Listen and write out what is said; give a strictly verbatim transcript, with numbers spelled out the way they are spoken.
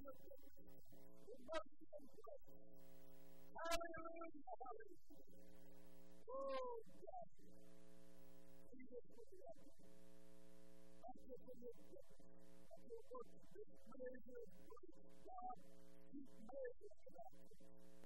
your goodness, your mercy and grace. Hallelujah, hallelujah. Oh, God. Jesus, we love you. Thank you for your goodness. Thank you for this measure of grace. God, keep measuring it up.